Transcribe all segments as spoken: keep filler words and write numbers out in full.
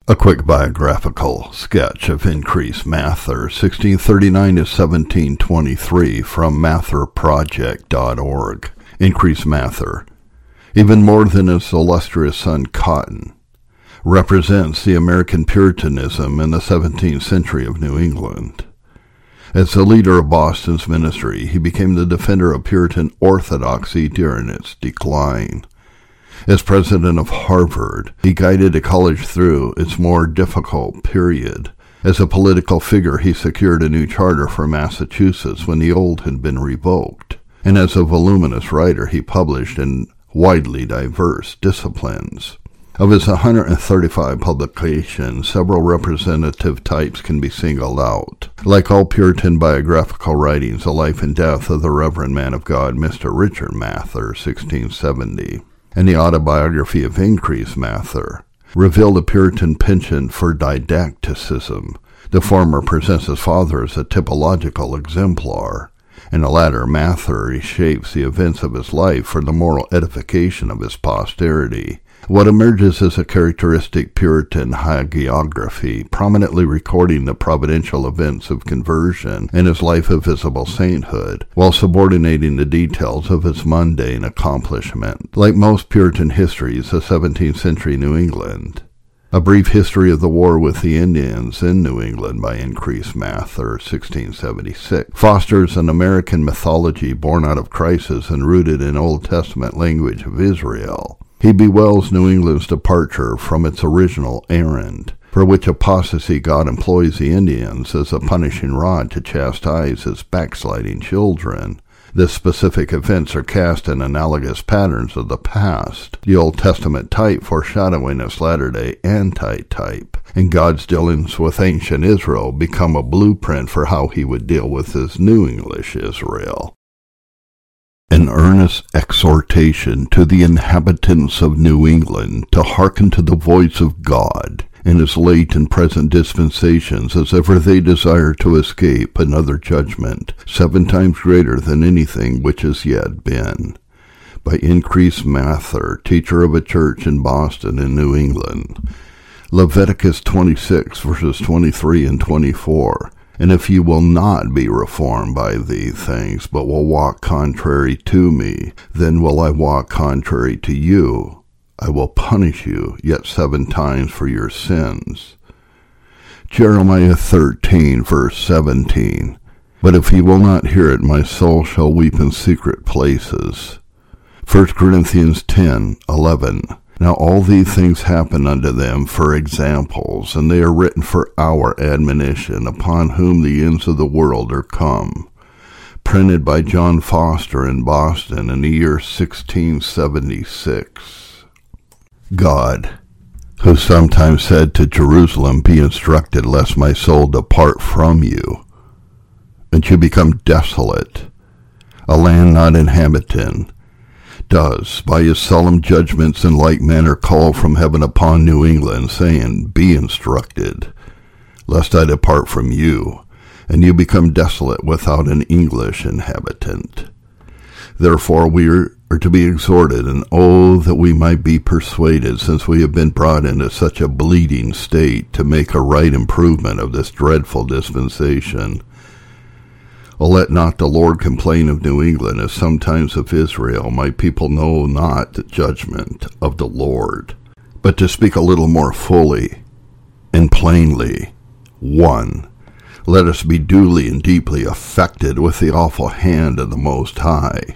A quick biographical sketch of Increase Mather, sixteen thirty-nine to seventeen twenty-three, from mather project dot org. Increase Mather, even more than his illustrious son Cotton, represents the American Puritanism in the seventeenth century of New England. As the leader of Boston's ministry, he became the defender of Puritan orthodoxy during its decline. As president of Harvard, he guided the college through its more difficult period. As a political figure, he secured a new charter for Massachusetts when the old had been revoked. And as a voluminous writer, he published in widely diverse disciplines. Of his one hundred thirty-five publications, several representative types can be singled out. Like all Puritan biographical writings, The Life and Death of the Reverend Man of God, Mister Richard Mather, sixteen seventy, and the Autobiography of Increase Mather, revealed a Puritan penchant for didacticism. The former presents his father as a typological exemplar. In the latter, Mather reshapes the events of his life for the moral edification of his posterity. What emerges is a characteristic Puritan hagiography, prominently recording the providential events of conversion and his life of visible sainthood, while subordinating the details of his mundane accomplishment. Like most Puritan histories of seventeenth century New England, A Brief History of the War with the Indians in New England by Increase Mather, sixteen seventy-six, fosters an American mythology born out of crisis and rooted in Old Testament language of Israel. He bewails New England's departure from its original errand, for which apostasy God employs the Indians as a punishing rod to chastise his backsliding children. The specific events are cast in analogous patterns of the past, the Old Testament type foreshadowing its latter-day anti-type, and God's dealings with ancient Israel become a blueprint for how he would deal with his New English Israel. An earnest exhortation to the inhabitants of New England to hearken to the voice of God in his late and present dispensations, as ever they desire to escape another judgment, seven times greater than anything which has yet been. By Increase Mather, teacher of a church in Boston in New England. Leviticus twenty-six, verses twenty-three and twenty-four. And if you will not be reformed by these things, but will walk contrary to me, then will I walk contrary to you. I will punish you yet seven times for your sins. Jeremiah thirteen, verse seventeen. But if he will not hear it, my soul shall weep in secret places. First Corinthians ten, eleven. Now all these things happen unto them for examples, and they are written for our admonition, upon whom the ends of the world are come. Printed by John Foster in Boston in the year sixteen seventy-six. God, who sometimes said to Jerusalem, Be instructed, lest my soul depart from you, and you become desolate, a land not inhabited, does, by his solemn judgments in like manner, call from heaven upon New England, saying, Be instructed, lest I depart from you, and you become desolate without an English inhabitant. Therefore we are to be exhorted, and oh, that we might be persuaded, since we have been brought into such a bleeding state, to make a right improvement of this dreadful dispensation. Oh, let not the Lord complain of New England, as sometimes of Israel, my people know not the judgment of the Lord. But to speak a little more fully and plainly, one, let us be duly and deeply affected with the awful hand of the Most High.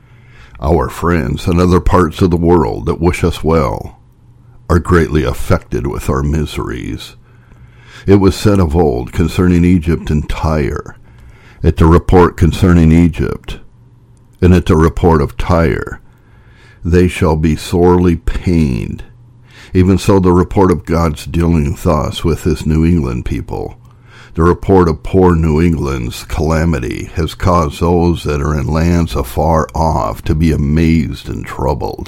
Our friends in other parts of the world that wish us well are greatly affected with our miseries. It was said of old concerning Egypt and Tyre, at the report concerning Egypt, and at the report of Tyre, they shall be sorely pained. Even so the report of God's dealing thus with his New England people, the report of poor New England's calamity, has caused those that are in lands afar off to be amazed and troubled.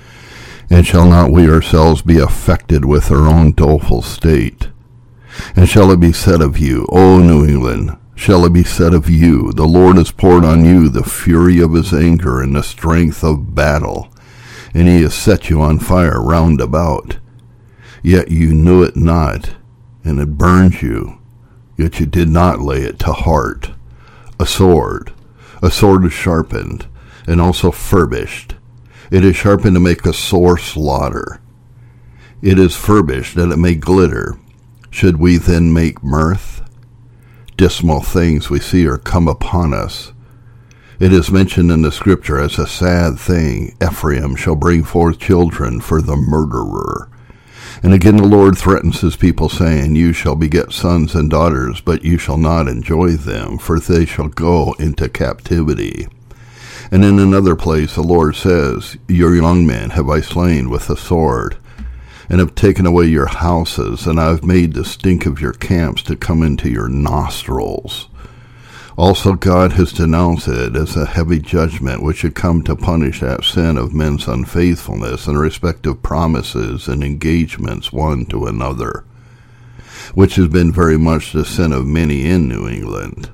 And shall not we ourselves be affected with our own doleful state? And shall it be said of you, O New England, shall it be said of you, the Lord has poured on you the fury of his anger and the strength of battle, and he has set you on fire round about. Yet you knew it not, and it burns you, yet you did not lay it to heart. A sword, a sword is sharpened, and also furbished. It is sharpened to make a sore slaughter. It is furbished that it may glitter. Should we then make mirth? Dismal things we see are come upon us. It is mentioned in the scripture as a sad thing, Ephraim shall bring forth children for the murderer. And again the Lord threatens his people, saying, you shall beget sons and daughters, but you shall not enjoy them, for they shall go into captivity. And in another place the Lord says, your young men have I slain with the sword, and have taken away your houses, and I have made the stink of your camps to come into your nostrils. Also God has denounced it as a heavy judgment which should come to punish that sin of men's unfaithfulness and respective promises and engagements one to another, which has been very much the sin of many in New England.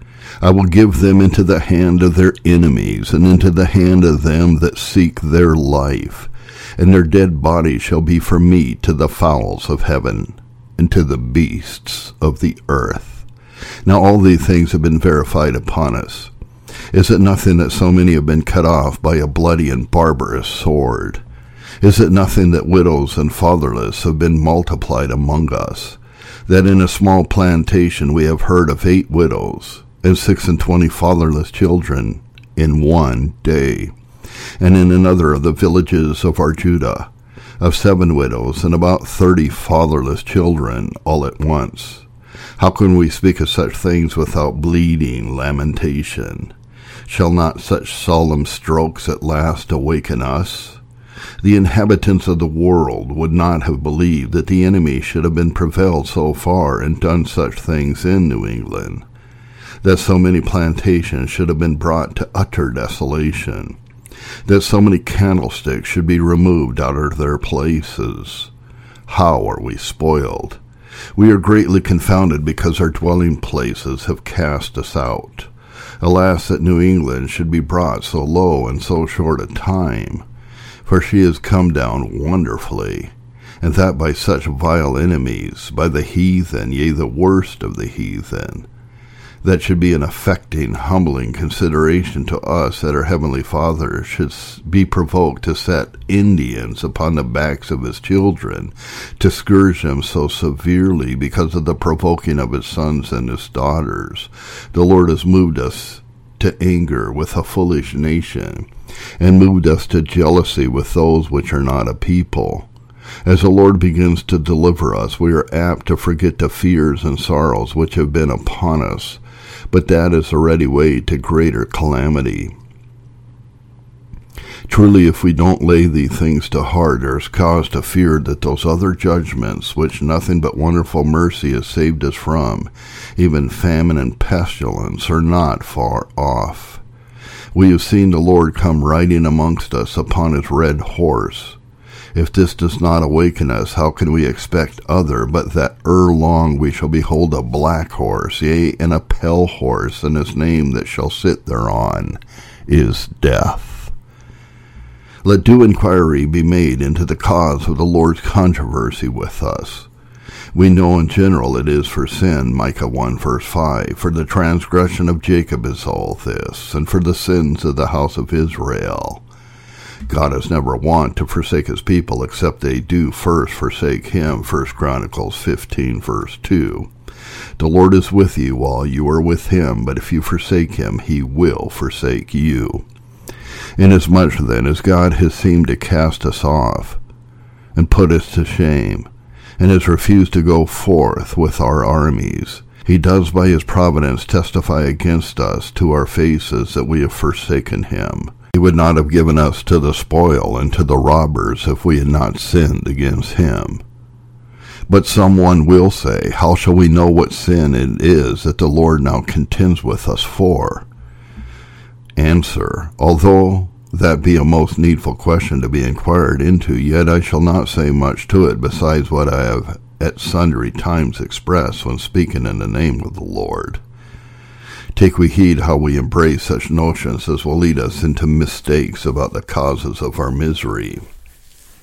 I will give them into the hand of their enemies, and into the hand of them that seek their life, and their dead bodies shall be for meat to the fowls of heaven, and to the beasts of the earth. Now all these things have been verified upon us. Is it nothing that so many have been cut off by a bloody and barbarous sword? Is it nothing that widows and fatherless have been multiplied among us? That in a small plantation we have heard of eight widows, and six and twenty fatherless children in one day, and in another of the villages of our Judah, of seven widows and about thirty fatherless children all at once. How can we speak of such things without bleeding lamentation? Shall not such solemn strokes at last awaken us? The inhabitants of the world would not have believed that the enemy should have been prevailed so far and done such things in New England, that so many plantations should have been brought to utter desolation, that so many candlesticks should be removed out of their places. How are we spoiled? We are greatly confounded because our dwelling places have cast us out. Alas, that New England should be brought so low in so short a time, for she has come down wonderfully, and that by such vile enemies, by the heathen, yea, the worst of the heathen. That should be an affecting, humbling consideration to us that our Heavenly Father should be provoked to set Indians upon the backs of his children, to scourge them so severely because of the provoking of his sons and his daughters. The Lord has moved us to anger with a foolish nation, and moved us to jealousy with those which are not a people. As the Lord begins to deliver us, we are apt to forget the fears and sorrows which have been upon us, but that is a ready way to greater calamity. Truly, if we don't lay these things to heart, there is cause to fear that those other judgments, which nothing but wonderful mercy has saved us from, even famine and pestilence, are not far off. We have seen the Lord come riding amongst us upon his red horse. If this does not awaken us, how can we expect other, but that ere long we shall behold a black horse, yea, and a pale horse, and his name that shall sit thereon is Death. Let due inquiry be made into the cause of the Lord's controversy with us. We know in general it is for sin, Micah one verse five, for the transgression of Jacob is all this, and for the sins of the house of Israel. God is never wont to forsake his people, except they do first forsake him, First Chronicles fifteen, verse two. The Lord is with you while you are with him, but if you forsake him, he will forsake you. Inasmuch then as God has seemed to cast us off, and put us to shame, and has refused to go forth with our armies, he does by his providence testify against us to our faces that we have forsaken him. He would not have given us to the spoil and to the robbers if we had not sinned against him. But someone will say, how shall we know what sin it is that the Lord now contends with us for? Answer, although that be a most needful question to be inquired into, yet I shall not say much to it besides what I have at sundry times expressed when speaking in the name of the Lord. Take we heed how we embrace such notions as will lead us into mistakes about the causes of our misery.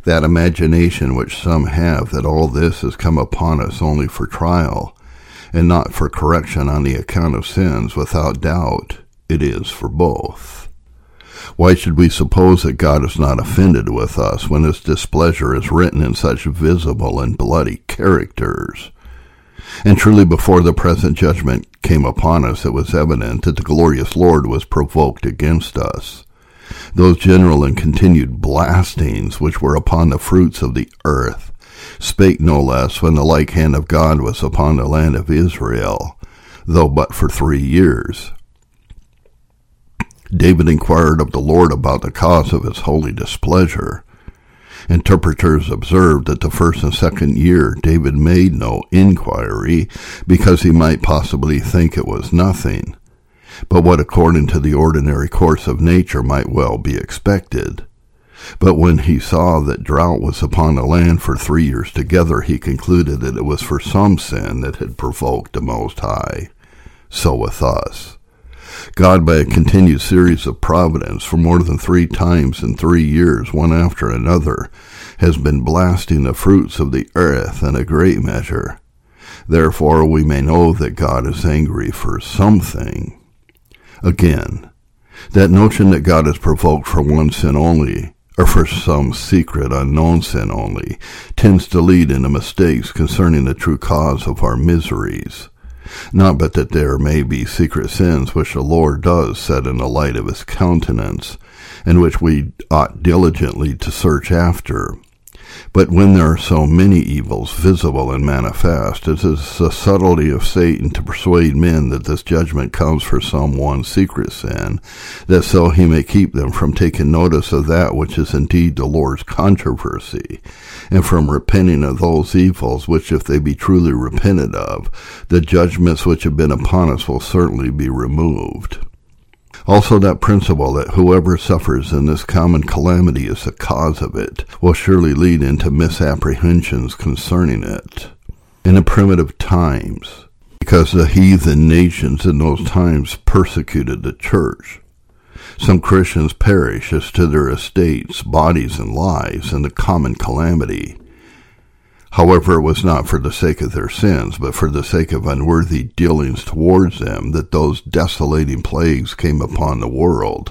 That imagination which some have that all this has come upon us only for trial, and not for correction on the account of sins, without doubt it is for both. Why should we suppose that God is not offended with us when his displeasure is written in such visible and bloody characters? And truly before the present judgment came upon us, it was evident that the glorious Lord was provoked against us. Those general and continued blastings which were upon the fruits of the earth spake no less when the like hand of God was upon the land of Israel, though but for three years. David inquired of the Lord about the cause of his holy displeasure. Interpreters observed that the first and second year David made no inquiry, because he might possibly think it was nothing, but what according to the ordinary course of nature might well be expected. But when he saw that drought was upon the land for three years together, he concluded that it was for some sin that had provoked the Most High. So with us. God, by a continued series of providence for more than three times in three years, one after another, has been blasting the fruits of the earth in a great measure. Therefore we may know that God is angry for something. Again, that notion that God is provoked for one sin only, or for some secret unknown sin only, tends to lead into mistakes concerning the true cause of our miseries. Not but that there may be secret sins which the Lord does set in the light of his countenance, and which we ought diligently to search after. But when there are so many evils visible and manifest, it is the subtlety of Satan to persuade men that this judgment comes for some one secret sin, that so he may keep them from taking notice of that which is indeed the Lord's controversy, and from repenting of those evils which, if they be truly repented of, the judgments which have been upon us will certainly be removed. Also that principle that whoever suffers in this common calamity is the cause of it will surely lead into misapprehensions concerning it. In the primitive times, because the heathen nations in those times persecuted the church, some Christians perish as to their estates, bodies, and lives in the common calamity. However, it was not for the sake of their sins, but for the sake of unworthy dealings towards them, that those desolating plagues came upon the world.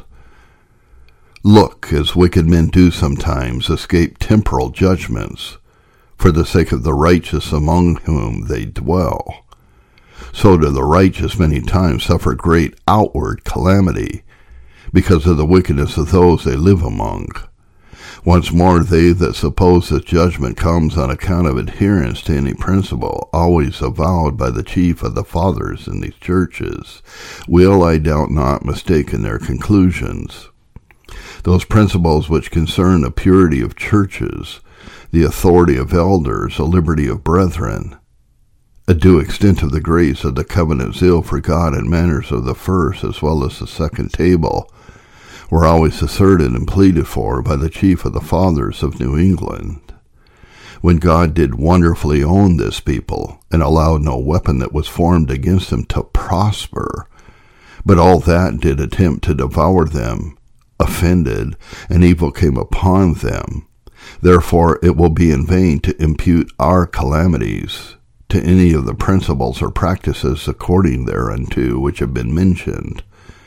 Look, as wicked men do sometimes escape temporal judgments, for the sake of the righteous among whom they dwell, so do the righteous many times suffer great outward calamity, because of the wickedness of those they live among. Once more, they that suppose that judgment comes on account of adherence to any principle, always avowed by the chief of the fathers in these churches, will, I doubt not, mistake in their conclusions. Those principles which concern the purity of churches, the authority of elders, the liberty of brethren, a due extent of the grace of the covenant zeal for God and manners of the first as well as the second table, were always asserted and pleaded for by the chief of the fathers of New England. When God did wonderfully own this people, and allowed no weapon that was formed against them to prosper, but all that did attempt to devour them, offended, and evil came upon them. Therefore it will be in vain to impute our calamities to any of the principles or practices according thereunto which have been mentioned.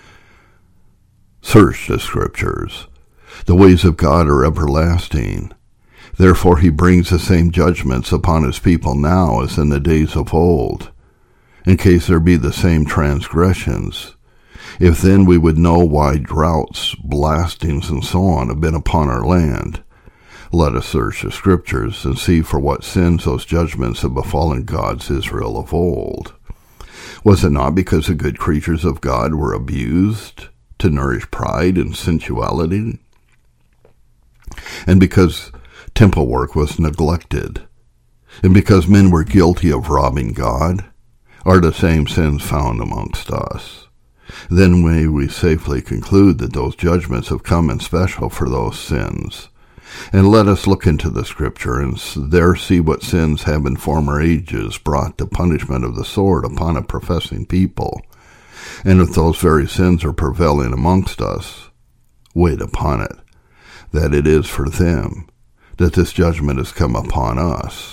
Search the Scriptures. The ways of God are everlasting. Therefore he brings the same judgments upon his people now as in the days of old, in case there be the same transgressions. If then we would know why droughts, blastings, and so on have been upon our land, let us search the Scriptures and see for what sins those judgments have befallen God's Israel of old. Was it not because the good creatures of God were abused to nourish pride and sensuality, and because temple work was neglected, and because men were guilty of robbing God, are the same sins found amongst us? Then may we safely conclude that those judgments have come in special for those sins. And let us look into the Scripture, and there see what sins have in former ages brought the punishment of the sword upon a professing people. And if those very sins are prevailing amongst us, wait upon it, that it is for them that this judgment has come upon us.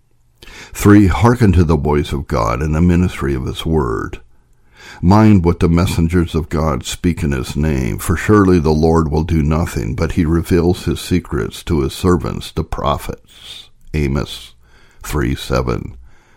Three, hearken to the voice of God and the ministry of his word. Mind what the messengers of God speak in his name, for surely the Lord will do nothing, but he reveals his secrets to his servants, the prophets. Amos three seven.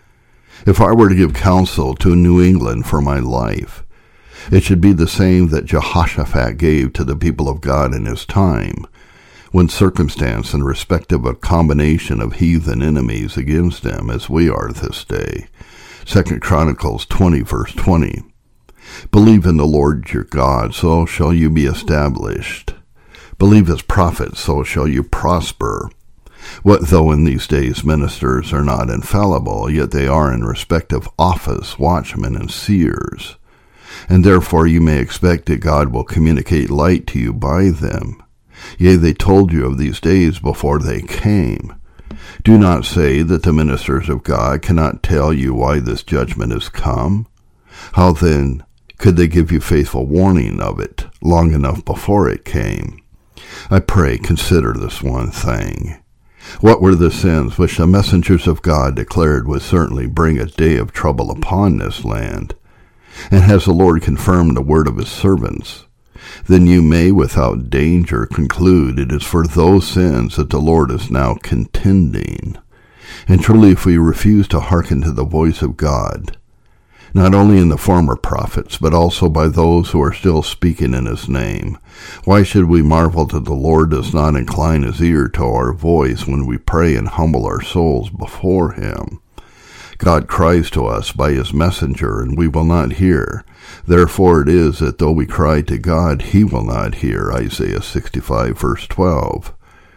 If I were to give counsel to New England for my life, it should be the same that Jehoshaphat gave to the people of God in his time, when circumstance and respective a combination of heathen enemies against him, as we are this day. Second Chronicles twenty, verse twenty. Believe in the Lord your God, so shall you be established. Believe his prophets, so shall you prosper. What though in these days ministers are not infallible, yet they are in respective office watchmen and seers. And therefore you may expect that God will communicate light to you by them. Yea, they told you of these days before they came. Do not say that the ministers of God cannot tell you why this judgment is come. How then could they give you faithful warning of it long enough before it came? I pray, consider this one thing. What were the sins which the messengers of God declared would certainly bring a day of trouble upon this land? And has the Lord confirmed the word of his servants? Then you may without danger conclude it is for those sins that the Lord is now contending. And truly if we refuse to hearken to the voice of God, not only in the former prophets, but also by those who are still speaking in his name, why should we marvel that the Lord does not incline his ear to our voice when we pray and humble our souls before him? God cries to us by his messenger, and we will not hear. Therefore it is that though we cry to God, he will not hear. Isaiah sixty-five, verse twelve.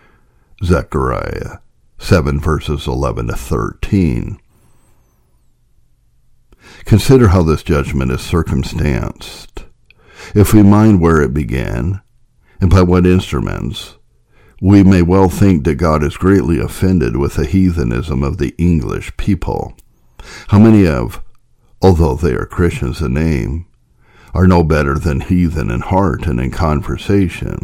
Zechariah seven, verses eleven to thirteen. Consider how this judgment is circumstanced. If we mind where it began, and by what instruments, we may well think that God is greatly offended with the heathenism of the English people. How many of, although they are Christians in name, are no better than heathen in heart and in conversation?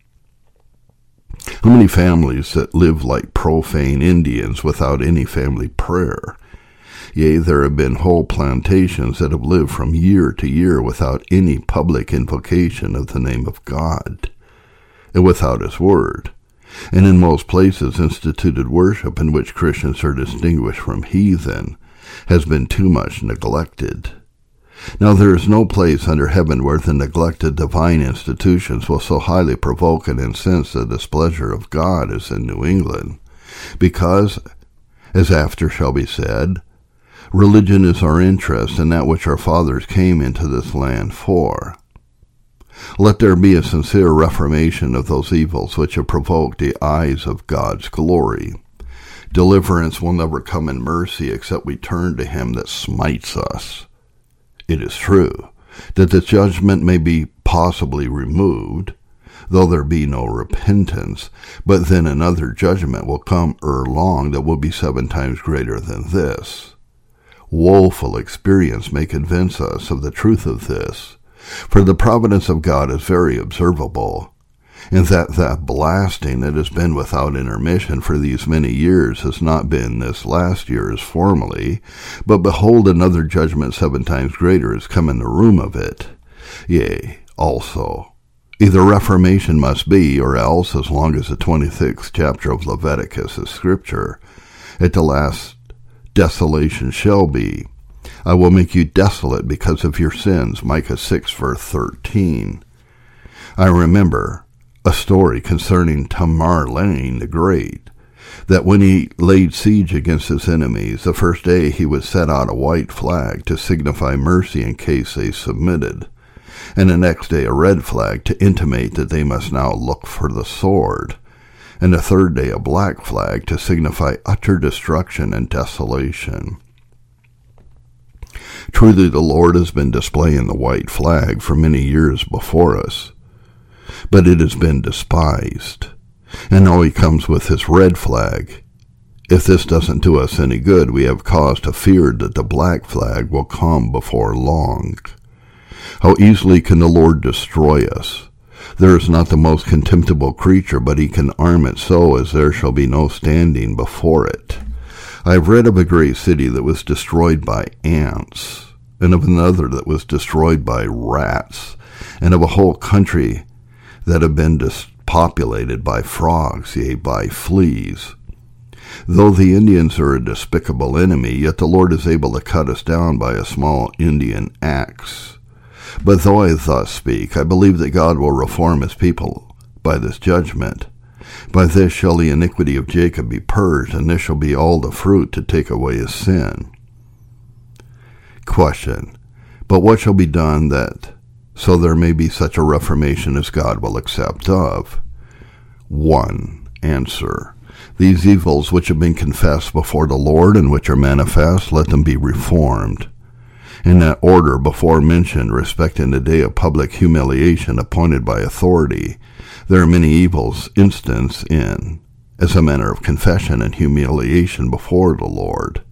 How many families that live like profane Indians without any family prayer? Yea, there have been whole plantations that have lived from year to year without any public invocation of the name of God, and without his word, and in most places instituted worship in which Christians are distinguished from heathen has been too much neglected. Now there is no place under heaven where the neglected divine institutions will so highly provoke and incense the displeasure of God as in New England, because, as after shall be said, religion is our interest and that which our fathers came into this land for. Let there be a sincere reformation of those evils which have provoked the eyes of God's glory. Deliverance will never come in mercy except we turn to him that smites us. It is true that the judgment may be possibly removed, though there be no repentance, but then another judgment will come ere long that will be seven times greater than this. Woeful experience may convince us of the truth of this, for the providence of God is very observable, in that that blasting that has been without intermission for these many years has not been this last year as formerly, but behold, another judgment seven times greater is come in the room of it. Yea, also, either reformation must be, or else, as long as the twenty-sixth chapter of Leviticus is scripture, at the last desolation shall be. I will make you desolate because of your sins. Micah six, verse thirteen. I remember a story concerning Tamerlane the Great, that when he laid siege against his enemies, the first day he would set out a white flag to signify mercy in case they submitted, and the next day a red flag to intimate that they must now look for the sword, and the third day a black flag to signify utter destruction and desolation. Truly the Lord has been displaying the white flag for many years before us, but it has been despised, and now he comes with his red flag. If this doesn't do us any good, we have cause to fear that the black flag will come before long. How easily can the Lord destroy us, There is not the most contemptible creature, but he can arm it so as there shall be no standing before it. I have read of a great city that was destroyed by ants, and of another that was destroyed by rats, and of a whole country that had been depopulated by frogs, yea, by fleas. Though the Indians are a despicable enemy, yet the Lord is able to cut us down by a small Indian axe. But though I thus speak, I believe that God will reform his people by this judgment. By this shall the iniquity of Jacob be purged, and this shall be all the fruit to take away his sin. Question. But what shall be done that so there may be such a reformation as God will accept of? One. Answer. These evils which have been confessed before the Lord and which are manifest, let them be reformed. In that order before mentioned respecting the day of public humiliation appointed by authority, there are many evils instanced in, as a manner of confession and humiliation before the Lord.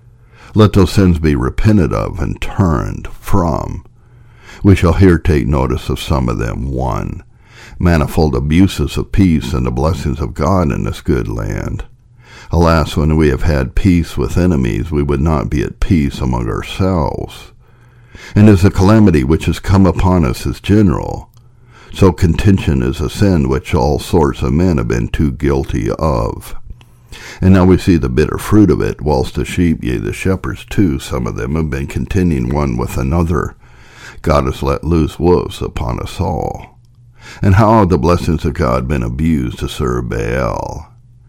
Let those sins be repented of and turned from. We shall here take notice of some of them. One, manifold abuses of peace and the blessings of God in this good land. Alas, when we have had peace with enemies, we would not be at peace among ourselves. And as the calamity which has come upon us is general, so contention is a sin which all sorts of men have been too guilty of. And now we see the bitter fruit of it, whilst the sheep, yea, the shepherds too, some of them have been contending one with another. God has let loose wolves upon us all. And how have the blessings of God been abused to serve Baal?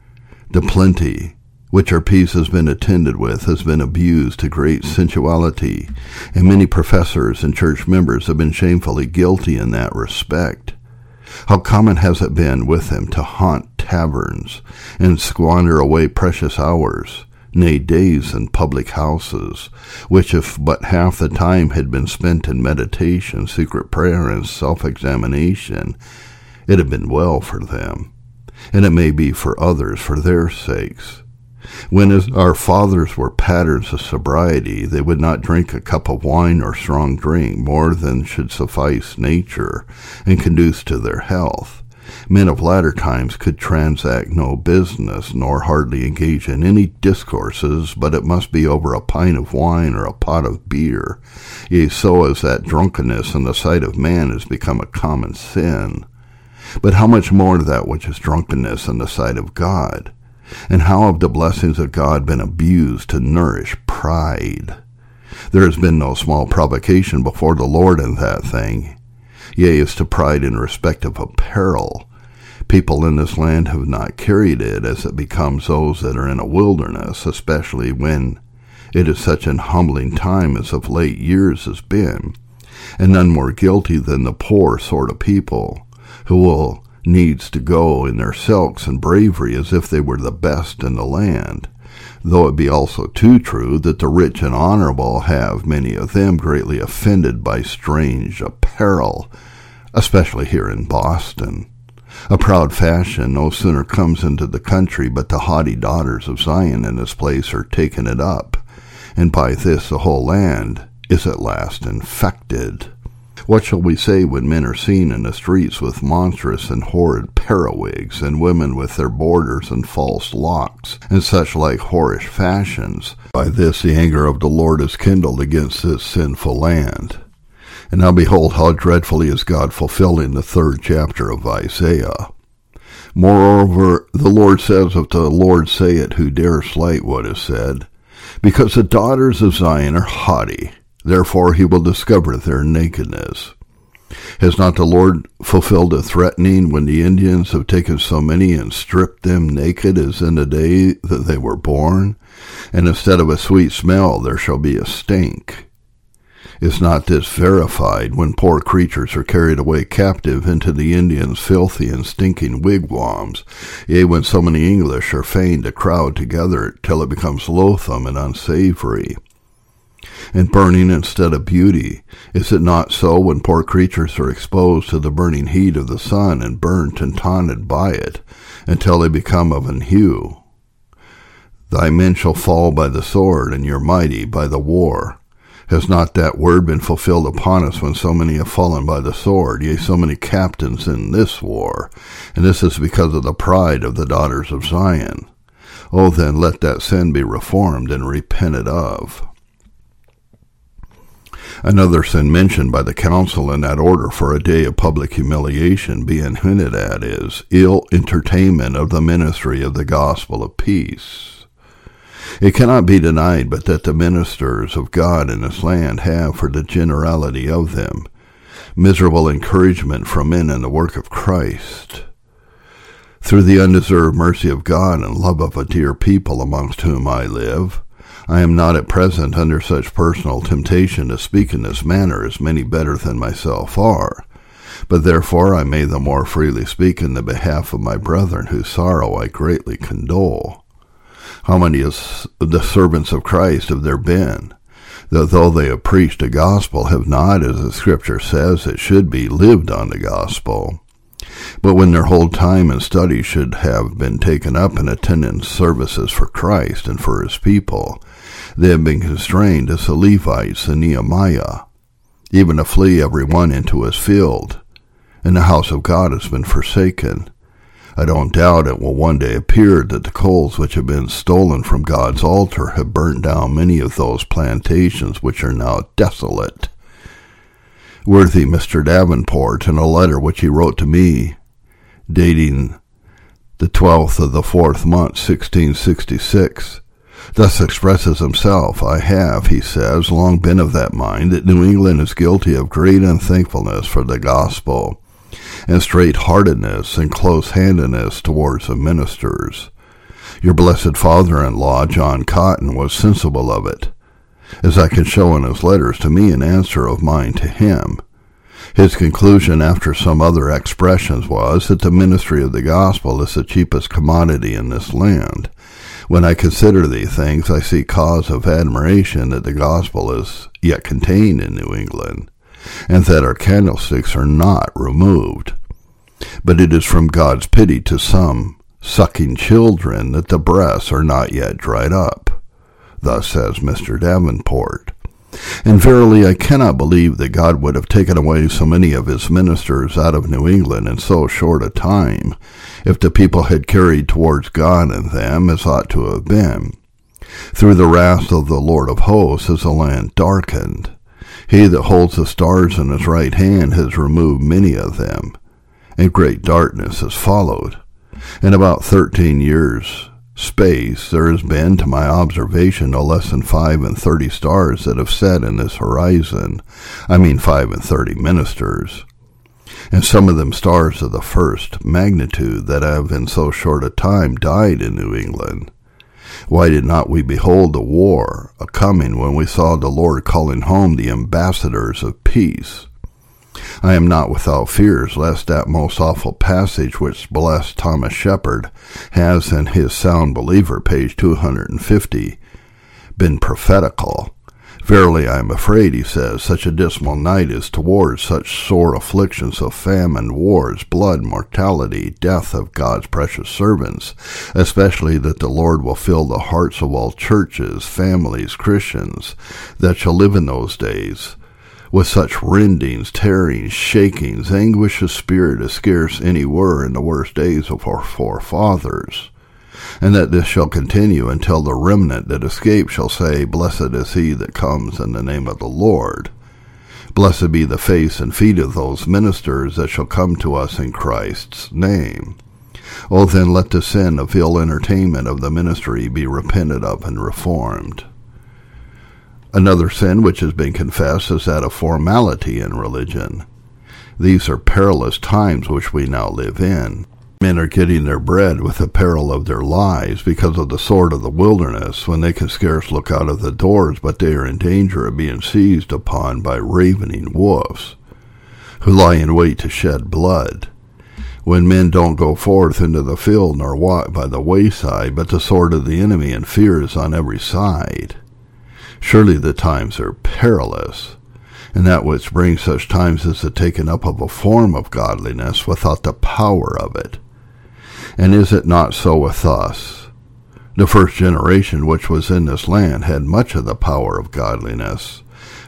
The plenty, which our peace has been attended with, has been abused to great sensuality, and many professors and church members have been shamefully guilty in that respect. How common has it been with them to haunt taverns, and squander away precious hours, nay, days in public houses, which if but half the time had been spent in meditation, secret prayer, and self-examination, it had been well for them. And it may be for others for their sakes. When as our fathers were patterns of sobriety, they would not drink a cup of wine or strong drink more than should suffice nature and conduce to their health. Men of latter times could transact no business, nor hardly engage in any discourses, but it must be over a pint of wine or a pot of beer. Yea, so as that drunkenness in the sight of man has become a common sin. But how much more that which is drunkenness in the sight of God? And how have the blessings of God been abused to nourish pride? There has been no small provocation before the Lord in that thing. Yea, as to pride in respect of apparel, people in this land have not carried it as it becomes those that are in a wilderness, especially when it is such an humbling time as of late years has been, and none more guilty than the poor sort of people, who will needs to go in their silks and bravery as if they were the best in the land, though it be also too true that the rich and honorable have, many of them, greatly offended by strange apparel, especially here in Boston. A proud fashion no sooner comes into the country but the haughty daughters of Zion in this place are taken it up, and by this the whole land is at last infected. What shall we say when men are seen in the streets with monstrous and horrid periwigs, and women with their borders and false locks, and such like whorish fashions? By this the anger of the Lord is kindled against this sinful land. And now behold how dreadfully is God fulfilled in the third chapter of Isaiah. Moreover, the Lord says, if the Lord say it, who dare slight what is said? Because the daughters of Zion are haughty, therefore he will discover their nakedness. Has not the Lord fulfilled a threatening when the Indians have taken so many and stripped them naked as in the day that they were born? And instead of a sweet smell there shall be a stink. Is not this verified when poor creatures are carried away captive into the Indians' filthy and stinking wigwams, yea, when so many English are fain to crowd together till it becomes loathsome and unsavory? And burning instead of beauty, is it not so when poor creatures are exposed to the burning heat of the sun and burnt and taunted by it, until they become of an hue? Thy men shall fall by the sword, and your mighty by the war. Has not that word been fulfilled upon us when so many have fallen by the sword, yea, so many captains in this war? And this is because of the pride of the daughters of Zion. Oh, then let that sin be reformed and repented of. Another sin mentioned by the council in that order for a day of public humiliation being hinted at is ill entertainment of the ministry of the gospel of peace. It cannot be denied but that the ministers of God in this land have, for the generality of them, miserable encouragement from men in the work of Christ. Through the undeserved mercy of God and love of a dear people amongst whom I live, I am not at present under such personal temptation to speak in this manner as many better than myself are, but therefore I may the more freely speak in the behalf of my brethren whose sorrow I greatly condole. How many of the servants of Christ have there been, that though they have preached a gospel, have not, as the scripture says it should be, lived on the gospel? But when their whole time and study should have been taken up in attendance services for Christ and for his people, they have been constrained as the Levites and Nehemiah, even to flee every one into his field, and the house of God has been forsaken. I don't doubt it will one day appear that the coals which have been stolen from God's altar have burnt down many of those plantations which are now desolate. Worthy Mister Davenport, in a letter which he wrote to me, dating the twelfth of the fourth month, sixteen sixty-six, thus expresses himself. I have, he says, long been of that mind that New England is guilty of great unthankfulness for the gospel, and straight-heartedness and close-handedness towards the ministers. Your blessed father-in-law, John Cotton, was sensible of it, as I can show in his letters to me in answer of mine to him. His conclusion after some other expressions was that the ministry of the gospel is the cheapest commodity in this land. When I consider these things, I see cause of admiration that the gospel is yet contained in New England, and that our candlesticks are not removed. But it is from God's pity to some sucking children that the breasts are not yet dried up. Thus says Mister Davenport. And verily I cannot believe that God would have taken away so many of his ministers out of New England in so short a time, if the people had carried towards God in them as ought to have been. Through the wrath of the Lord of hosts is the land darkened. He that holds the stars in his right hand has removed many of them, and great darkness has followed. In about thirteen years' space there has been, to my observation, no less than five and thirty stars that have set in this horizon. I mean five and thirty ministers, and some of them stars of the first magnitude that have in so short a time died in New England. Why did not we behold the war a-coming when we saw the Lord calling home the ambassadors of peace? I am not without fears lest that most awful passage which blessed Thomas Shepard has in his Sound Believer, page two hundred fifty, been prophetical. Verily I am afraid, he says, such a dismal night is towards such sore afflictions of famine, wars, blood, mortality, death of God's precious servants, especially that the Lord will fill the hearts of all churches, families, Christians, that shall live in those days, with such rendings, tearings, shakings, anguish of spirit as scarce any were in the worst days of our forefathers. And that this shall continue until the remnant that escape shall say, Blessed is he that comes in the name of the Lord. Blessed be the face and feet of those ministers that shall come to us in Christ's name. O then let the sin of ill entertainment of the ministry be repented of and reformed. Another sin which has been confessed is that of formality in religion. These are perilous times which we now live in. Men are getting their bread with the peril of their lives because of the sword of the wilderness, when they can scarce look out of the doors, but they are in danger of being seized upon by ravening wolves, who lie in wait to shed blood. When men don't go forth into the field nor walk by the wayside, but the sword of the enemy and fear is on every side. Surely the times are perilous, and that which brings such times is the taking up of a form of godliness without the power of it. And is it not so with us? The first generation which was in this land had much of the power of godliness,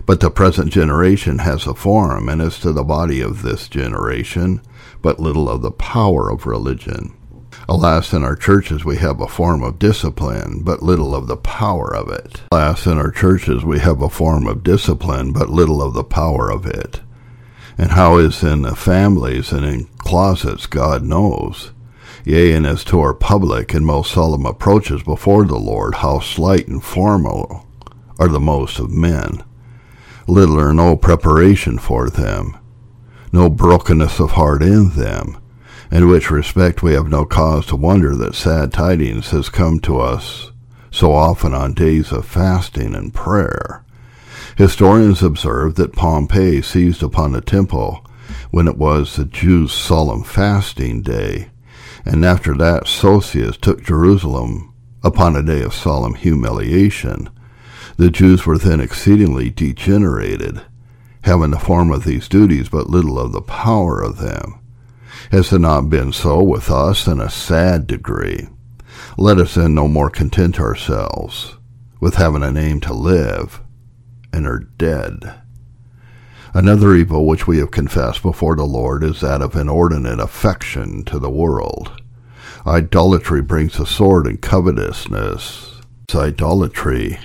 But the present generation has a form, and as to the body of this generation, but little of the power of religion. Alas, in our churches we have a form of discipline, but little of the power of it. Alas, in our churches we have a form of discipline, but little of the power of it. And how is in the families and in closets, God knows. Yea, and as to our public and most solemn approaches before the Lord, how slight and formal are the most of men. Little or no preparation for them, no brokenness of heart in them, in which respect we have no cause to wonder that sad tidings has come to us so often on days of fasting and prayer. Historians observe that Pompey seized upon the temple when it was the Jews' solemn fasting day, and after that Sosius took Jerusalem upon a day of solemn humiliation. The Jews were then exceedingly degenerated, having the form of these duties but little of the power of them. Has it not been so with us in a sad degree? Let us then no more content ourselves with having a name to live, and are dead. Another evil which we have confessed before the Lord is that of inordinate affection to the world. Idolatry brings a sword and covetousness. It's idolatry.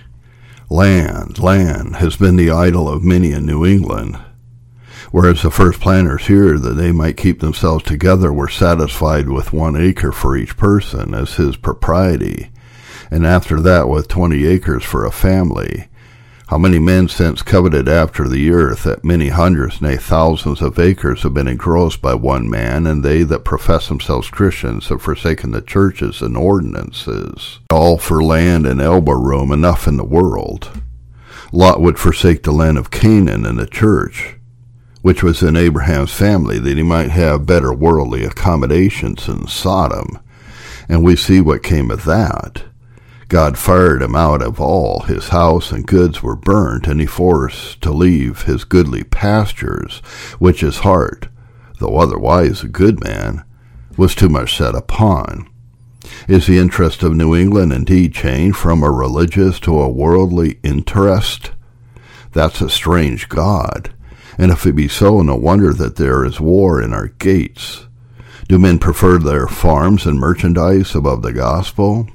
Land, land has been the idol of many in New England. Whereas the first planters here, that they might keep themselves together, were satisfied with one acre for each person as his propriety, and after that with twenty acres for a family. How many men since coveted after the earth, that many hundreds, nay thousands of acres have been engrossed by one man, and they that profess themselves Christians have forsaken the churches and ordinances, all for land and elbow room enough in the world. Lot would forsake the land of Canaan and the church, which was in Abraham's family, that he might have better worldly accommodations in Sodom. And we see what came of that. God fired him out of all. His house and goods were burnt, and he forced to leave his goodly pastures, which his heart, though otherwise a good man, was too much set upon. Is the interest of New England indeed changed from a religious to a worldly interest? That's a strange God. And if it be so, no wonder that there is war in our gates. Do men prefer their farms and merchandise above the gospel?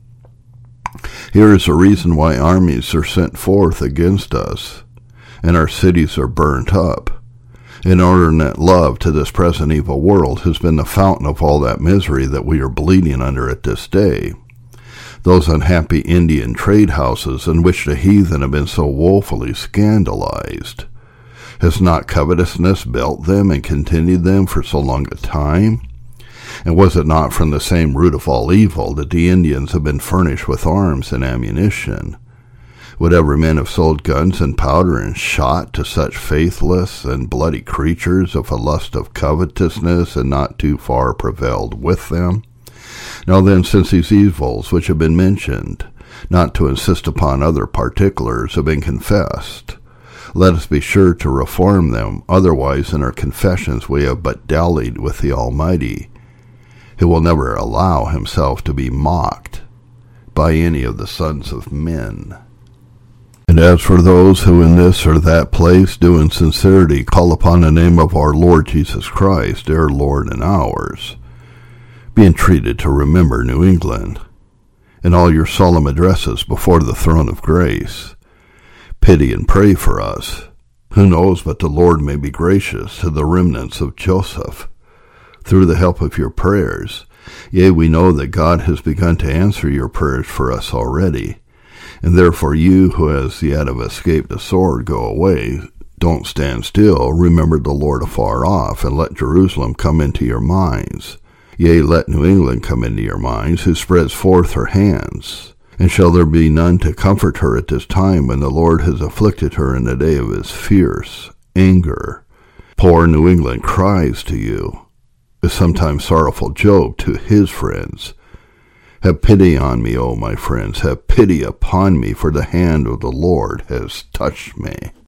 Here is a reason why armies are sent forth against us, and our cities are burnt up. Inordinate love to this present evil world has been the fountain of all that misery that we are bleeding under at this day. Those unhappy Indian trade houses in which the heathen have been so woefully scandalized, has not covetousness built them and continued them for so long a time? And was it not from the same root of all evil that the Indians have been furnished with arms and ammunition? Would every man have sold guns and powder and shot to such faithless and bloody creatures if a lust of covetousness had not too far prevailed with them? Now then, since these evils which have been mentioned, not to insist upon other particulars, have been confessed, let us be sure to reform them, otherwise in our confessions we have but dallied with the Almighty, who will never allow himself to be mocked by any of the sons of men. And as for those who in this or that place do in sincerity call upon the name of our Lord Jesus Christ, their Lord and ours, be entreated to remember New England in all your solemn addresses before the throne of grace. Pity and pray for us. Who knows but the Lord may be gracious to the remnants of Joseph through the help of your prayers. Yea, we know that God has begun to answer your prayers for us already. And therefore you who as yet have escaped the sword, go away. Don't stand still. Remember the Lord afar off, and let Jerusalem come into your minds. Yea, let New England come into your minds, who spreads forth her hands. And shall there be none to comfort her at this time, when the Lord has afflicted her in the day of his fierce anger? Poor New England cries to you, as sometimes sorrowful Job to his friends. Have pity on me, O my friends, have pity upon me, for the hand of the Lord has touched me.